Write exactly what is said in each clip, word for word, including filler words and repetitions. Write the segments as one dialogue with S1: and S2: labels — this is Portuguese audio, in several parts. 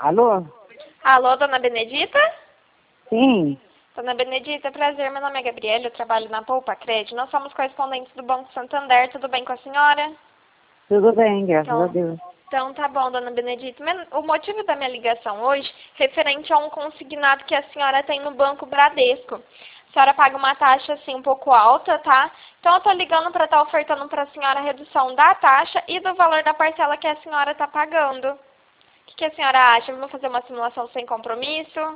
S1: Alô?
S2: Alô, dona Benedita?
S1: Sim.
S2: Dona Benedita, prazer. Meu nome é Gabriela, eu trabalho na Poupa Crédito. Nós somos correspondentes do Banco Santander. Tudo bem com a senhora?
S1: Tudo bem, graças a
S2: Então,
S1: Deus.
S2: então tá bom, dona Benedita. Men- O motivo da minha ligação hoje, referente a um consignado que a senhora tem no Banco Bradesco. A senhora paga uma taxa, assim, um pouco alta, tá? Então eu tô ligando para estar ofertando para a senhora a redução da taxa e do valor da parcela que a senhora tá pagando. O que, que a senhora acha? Vamos fazer uma simulação sem compromisso?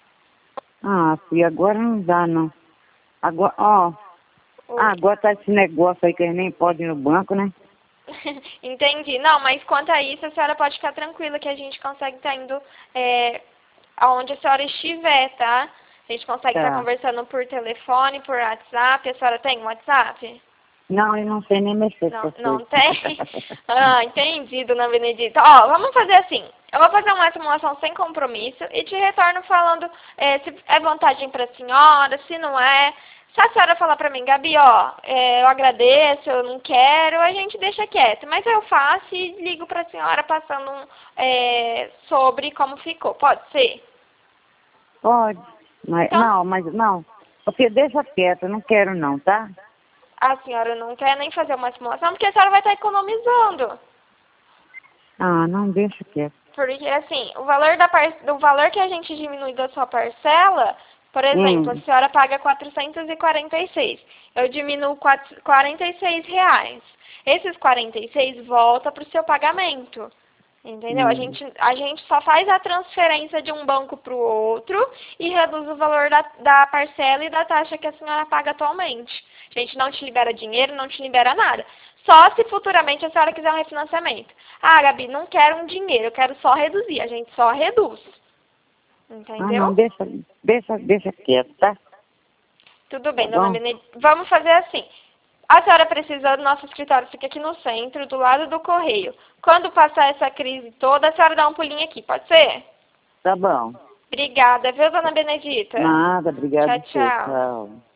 S1: Ah, filha, agora não dá, não. Agora, ó. Ah,
S2: Oi.
S1: agora tá esse negócio aí que a gente nem pode ir no banco, né?
S2: Entendi. Não, mas quanto a isso, a senhora pode ficar tranquila que a gente consegue estar indo é, aonde a senhora estiver, tá? A gente consegue estar
S1: Tá.
S2: conversando por telefone, por WhatsApp. A senhora tem WhatsApp?
S1: Não, eu não sei nem mexer com
S2: Não,
S1: essas
S2: não
S1: coisas.
S2: tem? Ah, entendi, dona Benedita. Ó, vamos fazer assim. Eu vou fazer uma simulação sem compromisso e te retorno falando é, se é vantagem para a senhora, se não é. Se a senhora falar para mim, Gabi, ó, é, eu agradeço, eu não quero, a gente deixa quieto. Mas eu faço e ligo para a senhora passando um, é, sobre como ficou. Pode ser?
S1: Pode. Mas,
S2: Então,
S1: não, mas não. Porque deixa quieto, eu não quero não, tá?
S2: a senhora não quer nem fazer uma simulação porque a senhora vai estar economizando.
S1: Ah, não, deixa quieto.
S2: Porque, assim, o valor, da par... do valor que a gente diminui da sua parcela, por exemplo, a
S1: Hum,
S2: senhora paga quatrocentos e quarenta e seis. Eu diminuo quatro- quarenta e seis reais. Esses quarenta e seis volta para o seu pagamento. Entendeu? A
S1: hum.
S2: gente, a gente só faz a transferência de um banco para o outro e reduz o valor da, da parcela e da taxa que a senhora paga atualmente. A gente não te libera dinheiro, não te libera nada. Só se futuramente a senhora quiser um refinanciamento. Ah, Gabi, não quero um dinheiro, eu quero só reduzir. A gente só reduz.
S1: Ah, não,
S2: Entendeu?
S1: deixa, deixa, deixa quieto, tá?
S2: Tudo
S1: Tá
S2: bem, dona
S1: bom?
S2: Benedita. Vamos fazer assim. A senhora precisa do nosso escritório, fica aqui no centro, do lado do correio. Quando passar essa crise toda, a senhora dá um pulinho aqui, pode ser?
S1: Tá bom.
S2: Obrigada, viu, dona Benedita?
S1: Nada, obrigado
S2: Tchau,
S1: a você.
S2: tchau.
S1: Tchau.